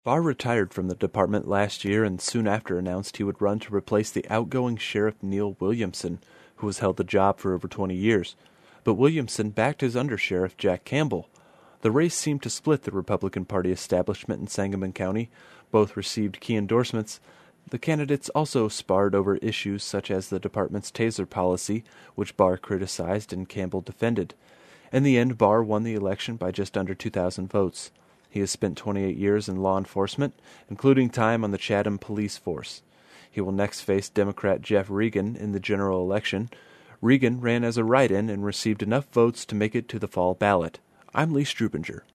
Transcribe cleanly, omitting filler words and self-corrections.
Barr retired from the department last year and soon after announced he would run to replace the outgoing Sheriff Neil Williamson, who has held the job for over 20 years. But Williamson backed his undersheriff Jack Campbell. The race seemed to split the Republican Party establishment in Sangamon County. Both received key endorsements. The candidates also sparred over issues such as the department's taser policy, which Barr criticized and Campbell defended. In the end, Barr won the election by just under 2,000 votes. He has spent 28 years in law enforcement, including time on the Chatham police force. He will next face Democrat Jeff Regan in the general election. Regan ran as a write-in and received enough votes to make it to the fall ballot. I'm Lee Strubinger.